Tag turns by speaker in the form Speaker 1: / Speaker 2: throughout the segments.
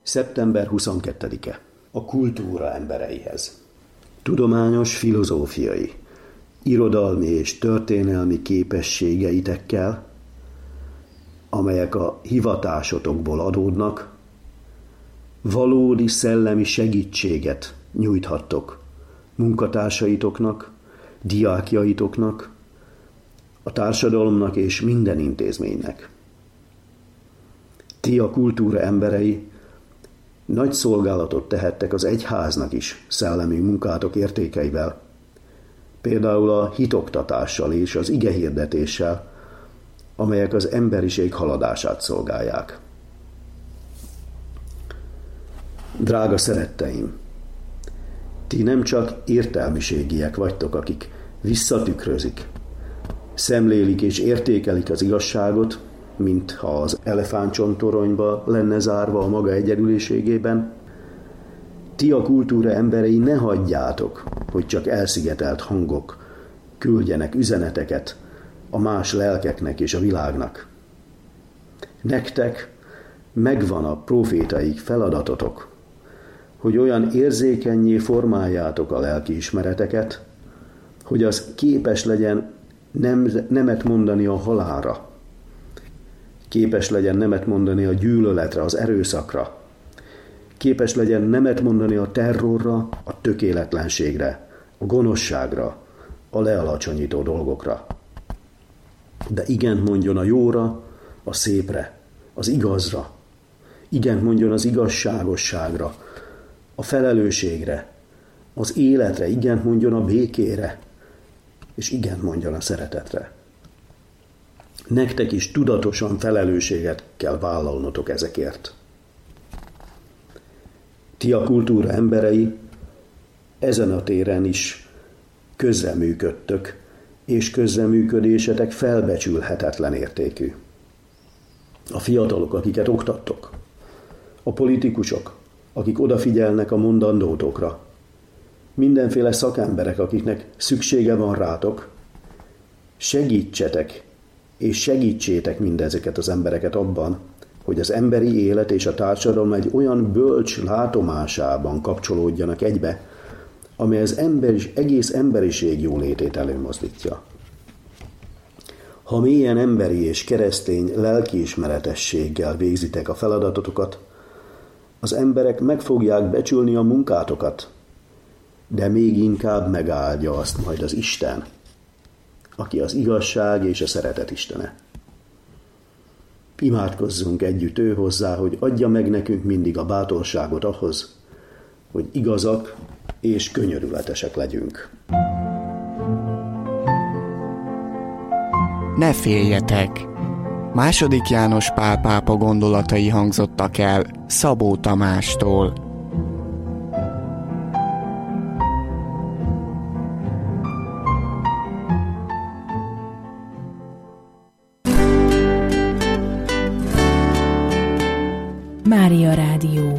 Speaker 1: Szeptember 22-e. A kultúra embereihez. Tudományos, filozófiai, irodalmi és történelmi képességeitekkel, amelyek a hivatásotokból adódnak, valódi szellemi segítséget nyújthattok munkatársaitoknak, diákjaitoknak, a társadalomnak és minden intézménynek. Ti, a kultúra emberei, nagy szolgálatot tehettek az egyháznak is szellemi munkátok értékeivel, például a hitoktatással és az igehirdetéssel, amelyek az emberiség haladását szolgálják. Drága szeretteim, ti nem csak értelmiségiek vagytok, akik visszatükrözik, szemlélik és értékelik az igazságot, mintha az elefántcsontoronyba lenne zárva a maga egyedüliségében. Ti, a kultúra emberei, ne hagyjátok, hogy csak elszigetelt hangok küldjenek üzeneteket a más lelkeknek és a világnak. Nektek megvan a profétaik feladatotok, hogy olyan érzékennyé formáljátok a lelkiismereteket, hogy az képes legyen nemet mondani a halálra, képes legyen nemet mondani a gyűlöletre, az erőszakra, képes legyen nemet mondani a terrorra, a tökéletlenségre, a gonoszságra, a lealacsonyító dolgokra. De igent mondjon a jóra, a szépre, az igazra, igent mondjon az igazságosságra, a felelősségre, az életre, igent mondjon a békére, és igent mondjon a szeretetre. Nektek is tudatosan felelősséget kell vállalnotok ezekért. Ti, a kultúra emberei, ezen a téren is közreműködtök, és közreműködésetek felbecsülhetetlen értékű. A fiatalok, akiket oktattok, a politikusok, akik odafigyelnek a mondandótokra, mindenféle szakemberek, akiknek szüksége van rátok, segítsetek és segítsétek mindezeket az embereket abban, hogy az emberi élet és a társadalom egy olyan bölcs látomásában kapcsolódjanak egybe, amely az egész emberiség jólétét előmozdítja. Ha mélyen emberi és keresztény lelkiismeretességgel végzitek a feladatotokat, az emberek meg fogják becsülni a munkátokat, de még inkább megáldja azt majd az Isten, aki az igazság és a szeretet Istene. Imádkozzunk együtt ő hozzá, hogy adja meg nekünk mindig a bátorságot ahhoz, hogy igazak és könyörületesek legyünk.
Speaker 2: Ne féljetek! II. János Pál pápa gondolatai hangzottak el Szabó Tamástól.
Speaker 3: Mária Rádió.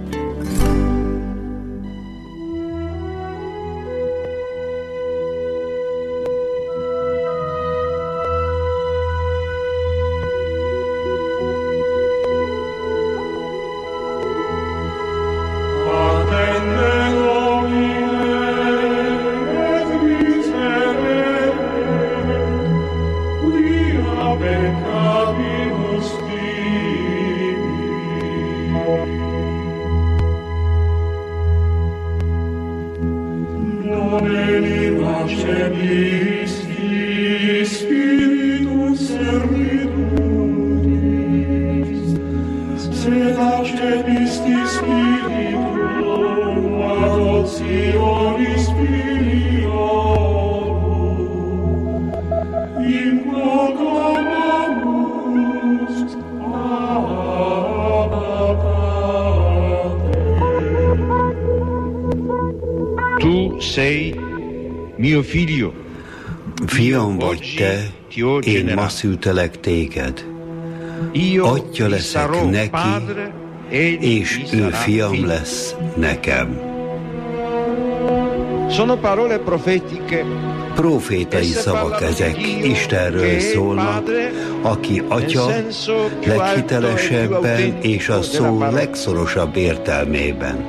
Speaker 4: Tu sei mio figlio.
Speaker 5: Fiam vagy te, én ma szültelek téged. Atya leszek neki, és ő fiam lesz nekem.
Speaker 4: Sono parole profetiche
Speaker 5: Profétai szavak ezek, Istenről szólnak, aki Atya leghitelesebben és a szó legszorosabb értelmében.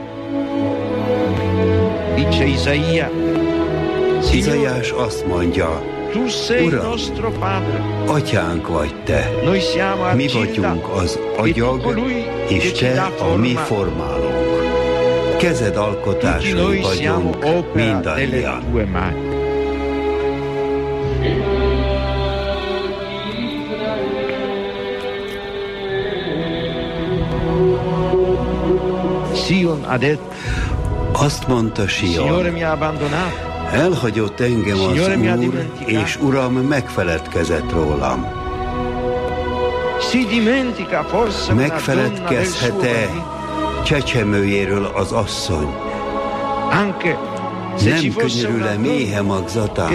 Speaker 5: Izaiás azt mondja, Uram, Atyánk vagy Te, mi vagyunk az agyag, és Te a mi formálónk. Kezed alkotásai vagyunk mindannyian. Azt mondta Sion, elhagyott engem az Úr, és Uram megfeledkezett rólam. Megfeledkezhet-e csecsemőjéről az asszony? Nem könyörül-e méhe magzatán?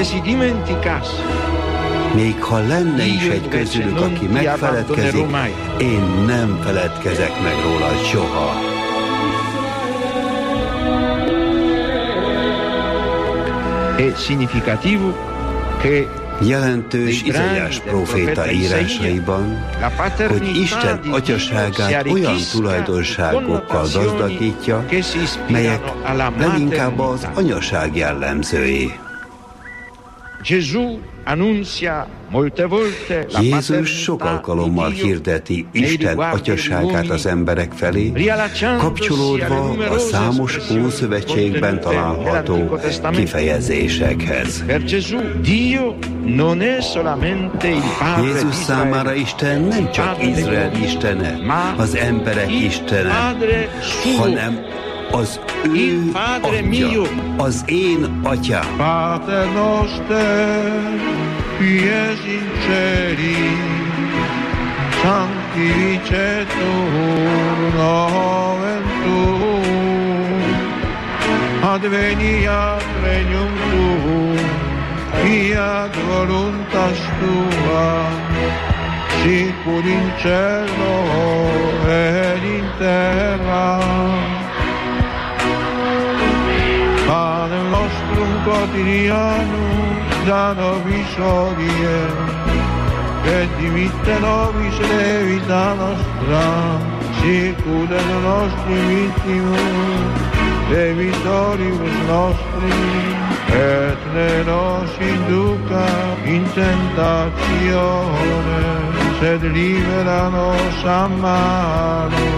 Speaker 5: Még ha lenne is egy közülük, aki megfeledkezik, én nem feledkezek meg róla soha. Jelentős Izaiás próféta írásaiban, hogy Isten atyaságát olyan tulajdonságokkal gazdagítja, melyek leginkább az anyaság jellemzői. Jézus sok alkalommal hirdeti Isten atyaságát az emberek felé, kapcsolódva a számos Ószövetségben található kifejezésekhez. Jézus számára Isten nem csak Izrael istene, az emberek istene, hanem az ő Atya, az én Atyám.
Speaker 6: Pater noster, qui es in celis, sanctificetur nomen tuum, adveniat regnum tuum, fiat voluntas tua, sicur in cielo et in terra. Panem nostrum quotidianum da nobis hodie, et dimitte nobis debita nostra, sicut et nostri vittimus debitoribus nostri, et ne nos induca in tentatione, sed libera nos a malo.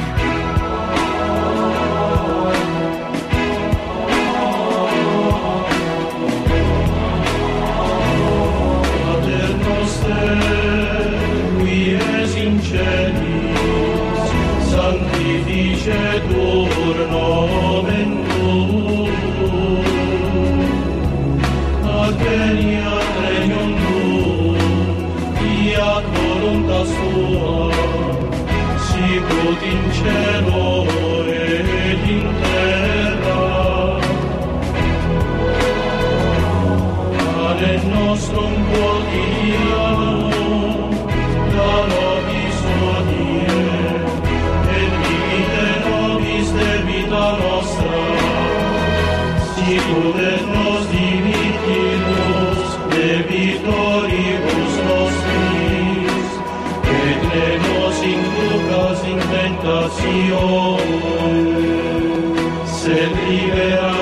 Speaker 7: Sanctificetur nomen tuum, adveniat regnum tuum, fiat voluntas tua, sicut in cielo et in terra. Panem nostrum quotidianum da nobis hodie, debita nostra, sicut et nos dimittimus debitoribus nostris, et ne nos inducas in tentatione, sed libera